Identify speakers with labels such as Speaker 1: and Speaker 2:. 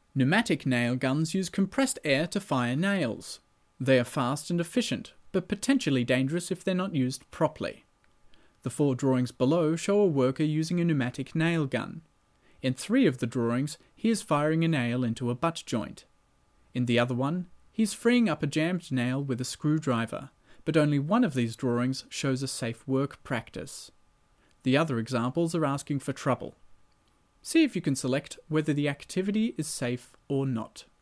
Speaker 1: Pneumatic nail guns use compressed air to fire nails. They are fast and efficient, but potentially dangerous if they're not used properly. The 4 drawings below show a worker using a pneumatic nail gun. In 3 of the drawings, he is firing a nail into a butt joint. In the other one, he's freeing up a jammed nail with a screwdriver, but only one of these drawings shows a safe work practice. The other examples are asking for trouble. See if you can select whether the activity is safe or not.